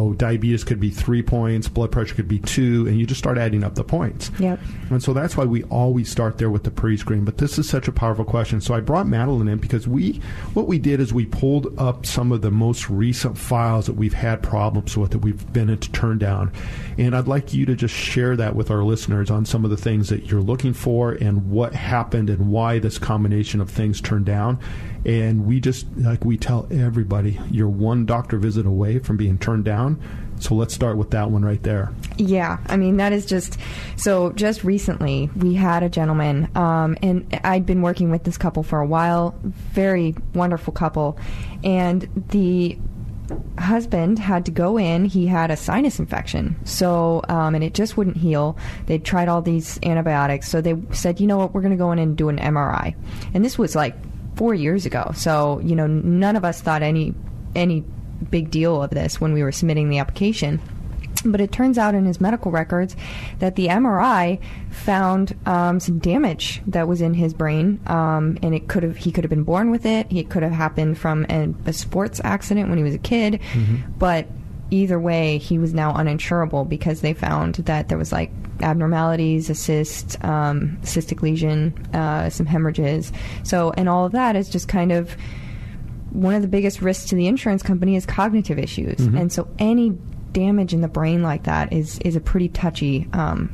diabetes could be 3 points, blood pressure could be 2, and you just start adding up the points. Yep. And so that's why we always start there with the pre-screen. But this is such a powerful question. So I brought Madeline in because what we did is we pulled up some of the most recent files that we've had problems with, that we've been to turn down. And I'd like you to just share that with our listeners on some of the things that you're looking for and what happened and why this combination of things turned down. And we just, like we tell everybody, you're one doctor visit away from being turned down. So let's start with that one right there. Yeah, I mean, that is just recently we had a gentleman, and I'd been working with this couple for a while, very wonderful couple, and the husband had to go in. He had a sinus infection, so and it just wouldn't heal. They'd tried all these antibiotics, so they said, you know what, we're going to go in and do an MRI. And this was like 4 years ago, so none of us thought any big deal of this when we were submitting the application. But it turns out in his medical records that the MRI found some damage that was in his brain, and he could have been born with it. It could have happened from a sports accident when he was a kid. Mm-hmm. But either way, he was now uninsurable because they found that there was like abnormalities, a cyst, cystic lesion, some hemorrhages. So, and all of that is just kind of one of the biggest risks to the insurance company is cognitive issues. Mm-hmm. And so any damage in the brain like that is a pretty touchy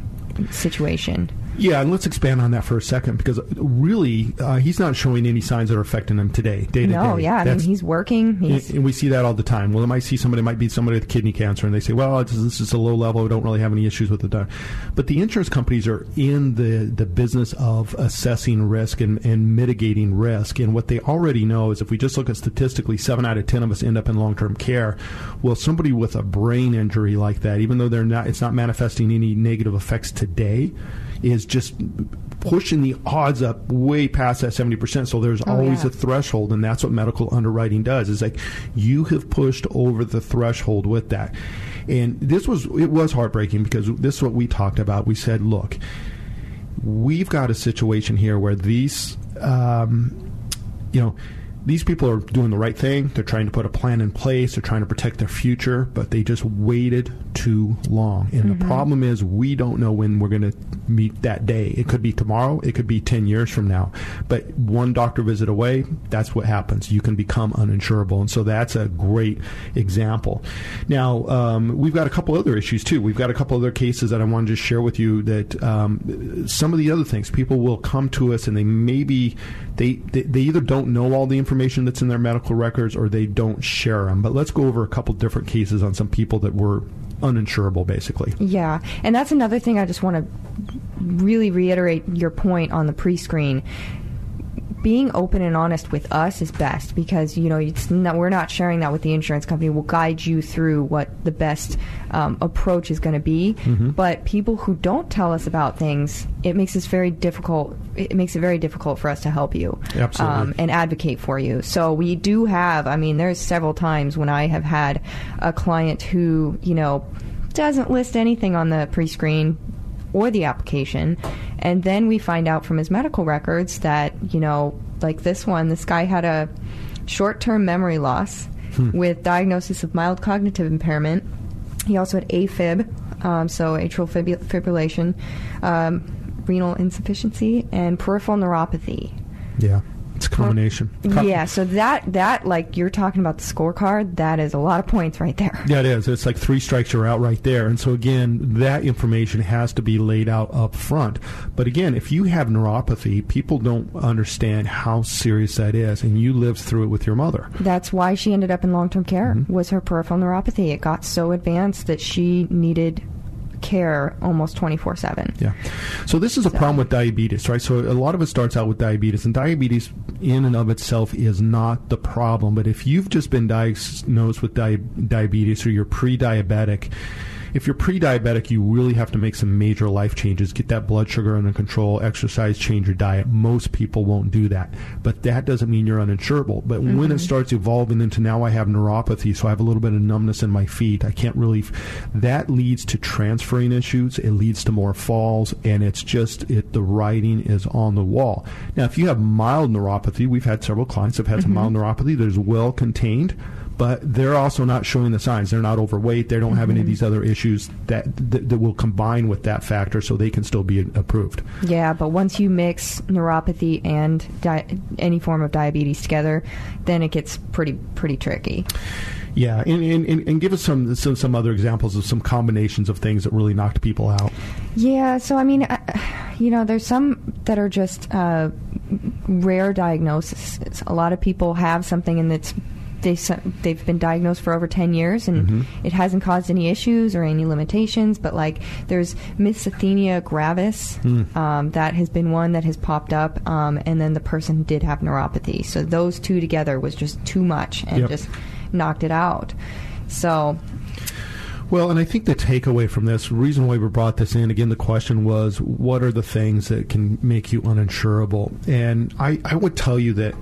situation. Yeah, and let's expand on that for a second, because really, he's not showing any signs that are affecting him today, day to day. No, yeah, I mean, he's working. And we see that all the time. Well, I might see somebody, it might be somebody with kidney cancer, and they say, well, this is a low level, we don't really have any issues with it. But the insurance companies are in the business of assessing risk and mitigating risk, and what they already know is if we just look at statistically, 7 out of 10 of us end up in long-term care. Well, somebody with a brain injury like that, even though it's not manifesting any negative effects today, is just pushing the odds up way past that 70%. So there's always a threshold, and that's what medical underwriting does. It's like you have pushed over the threshold with that. And it was heartbreaking, because this is what we talked about. We said, look, we've got a situation here where these people are doing the right thing. They're trying to put a plan in place. They're trying to protect their future, but they just waited too long. And the problem is we don't know when we're going to meet that day. It could be tomorrow. It could be 10 years from now. But one doctor visit away, that's what happens. You can become uninsurable. And so that's a great example. Now, we've got a couple other issues, too. We've got a couple other cases that I wanted to share with you that some of the other things, people will come to us and they either don't know all the information that's in their medical records or they don't share them. But let's go over a couple different cases on some people that were uninsurable, basically. Yeah, and that's another thing I just want to really reiterate your point on the pre-screen. Being open and honest with us is best, because we're not sharing that with the insurance company. We'll guide you through what the best approach is going to be. Mm-hmm. But people who don't tell us about things, it makes it very difficult. It makes it very difficult for us to help you. Absolutely. And advocate for you. So we do have. I mean, there's several times when I have had a client who doesn't list anything on the pre-screen or the application, and then we find out from his medical records that, like this guy had a short-term memory loss with diagnosis of mild cognitive impairment. He also had AFib, so atrial fibrillation, renal insufficiency, and peripheral neuropathy. Yeah. It's a combination. Yeah, so that like you're talking about the scorecard, that is a lot of points right there. Yeah, it is. It's like 3 strikes, you're out right there. And so again, that information has to be laid out up front. But again, if you have neuropathy, people don't understand how serious that is, and you lived through it with your mother. That's why she ended up in long-term care, was her peripheral neuropathy. It got so advanced that she needed care almost 24/7. Yeah. So this is a problem with diabetes, right? So a lot of it starts out with diabetes, and diabetes in and of itself is not the problem. But if you've just been diagnosed with diabetes, or you're pre-diabetic, if you're pre-diabetic, you really have to make some major life changes, get that blood sugar under control, exercise, change your diet. Most people won't do that. But that doesn't mean you're uninsurable. But when it starts evolving into now I have neuropathy, so I have a little bit of numbness in my feet, I can't really, that leads to transferring issues, it leads to more falls, and it's just, the writing is on the wall. Now, if you have mild neuropathy, we've had several clients that have had some mild neuropathy that is well contained, but they're also not showing the signs. They're not overweight. They don't have any of these other issues that will combine with that factor, so they can still be approved. Yeah, but once you mix neuropathy and any form of diabetes together, then it gets pretty tricky. Yeah, and give us some other examples of some combinations of things that really knocked people out. Yeah, so I mean, there's some that are just rare diagnoses. A lot of people have something and they've been diagnosed for over 10 years and it hasn't caused any issues or any limitations, but like there's myasthenia gravis, that has been one that has popped up, and then the person did have neuropathy. So those two together was just too much and just knocked it out. So... Well, and I think the takeaway from this, the reason why we brought this in, again, the question was, what are the things that can make you uninsurable? And I would tell you that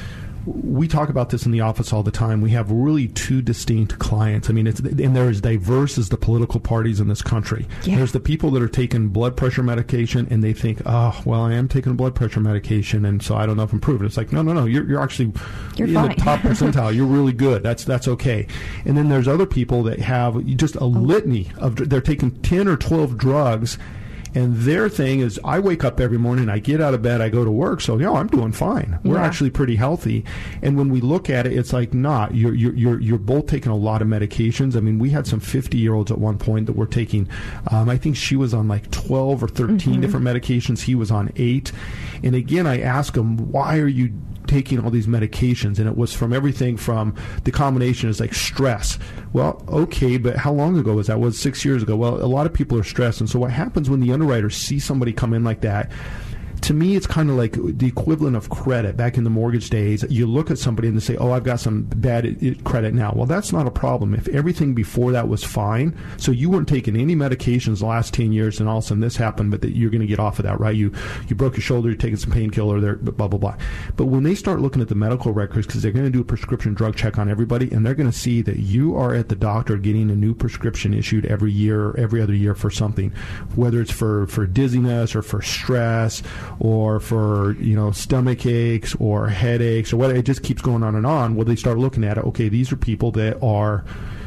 we talk about this in the office all the time. We have really two distinct clients. I mean, and they're as diverse as the political parties in this country. Yeah. There's the people that are taking blood pressure medication, and they think, oh, well, I am taking blood pressure medication, and so I don't know if I'm improving. It's like, no, you're actually in the top percentile. You're really good. That's okay. And then there's other people that have just a litany of, they're taking 10 or 12 drugs. And their thing is, I wake up every morning, I get out of bed, I go to work, so I'm doing fine. We're actually pretty healthy. And when we look at it, it's like, you're both taking a lot of medications. I mean, we had some 50-year-olds at one point that were taking, I think she was on like 12 or 13 different medications. He was on 8. And again, I ask him, why are you taking all these medications? And it was from everything from, the combination is like stress. Well, okay, but how long ago was that? Was 6 years ago? Well, a lot of people are stressed. And so what happens when the underwriters see somebody come in like that, to me, it's kind of like the equivalent of credit. Back in the mortgage days, you look at somebody and they say, oh, I've got some bad credit now. Well, that's not a problem. If everything before that was fine, so you weren't taking any medications the last 10 years and all of a sudden this happened, but that you're going to get off of that, right? You broke your shoulder, you're taking some painkiller, there, blah, blah, blah. But when they start looking at the medical records, because they're going to do a prescription drug check on everybody, and they're going to see that you are at the doctor getting a new prescription issued every year or every other year for something, whether it's for dizziness or for stress or for stomach aches or headaches or whatever, it just keeps going on and on. Well, they start looking at it. Okay, these are people that are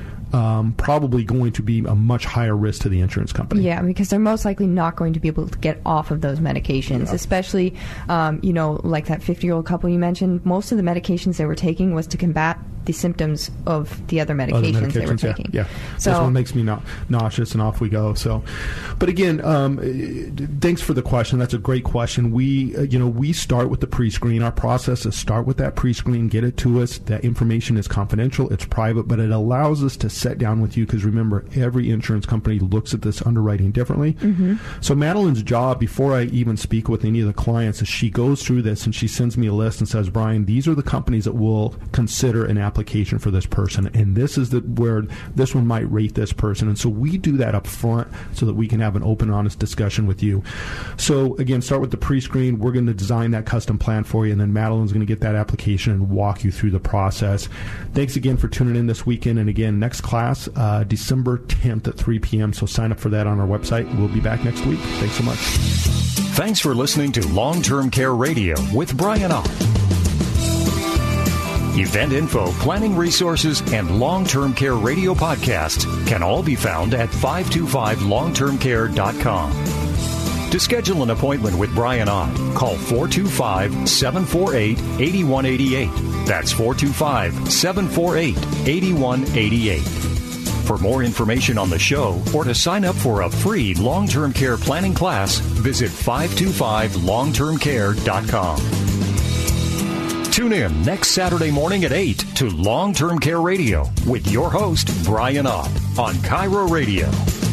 probably going to be a much higher risk to the insurance company. Yeah, because they're most likely not going to be able to get off of those medications, especially, like that 50-year-old couple you mentioned. Most of the medications they were taking was to combat the symptoms of the other medications they were taking. Yeah. So this one makes me nauseous, and off we go. So, but again, thanks for the question. That's a great question. We start with the pre-screen. Our process is start with that pre-screen, get it to us. That information is confidential, it's private, but it allows us to sit down with you, because remember, every insurance company looks at this underwriting differently. So Madeline's job, before I even speak with any of the clients, is she goes through this and she sends me a list and says, Brian, these are the companies that will consider an application for this person, and this is where this one might rate this person. And so we do that up front so that we can have an open, honest discussion with you. So again, start with the pre-screen. We're going to design that custom plan for you, and then Madeline's going to get that application and walk you through the process. Thanks again for tuning in this weekend. And again, next class, December 10th at 3 p.m. So sign up for that on our website. We'll be back next week. Thanks so much. Thanks for listening to Long-Term Care Radio with Brian Ott. Event info, planning resources, and Long-Term Care Radio podcasts can all be found at 525longtermcare.com. To schedule an appointment with Brian Ott, call 425-748-8188. That's 425-748-8188. For more information on the show or to sign up for a free long-term care planning class, visit 525longtermcare.com. Tune in next Saturday morning at 8 to Long-Term Care Radio with your host, Brian Ott, on Cairo Radio.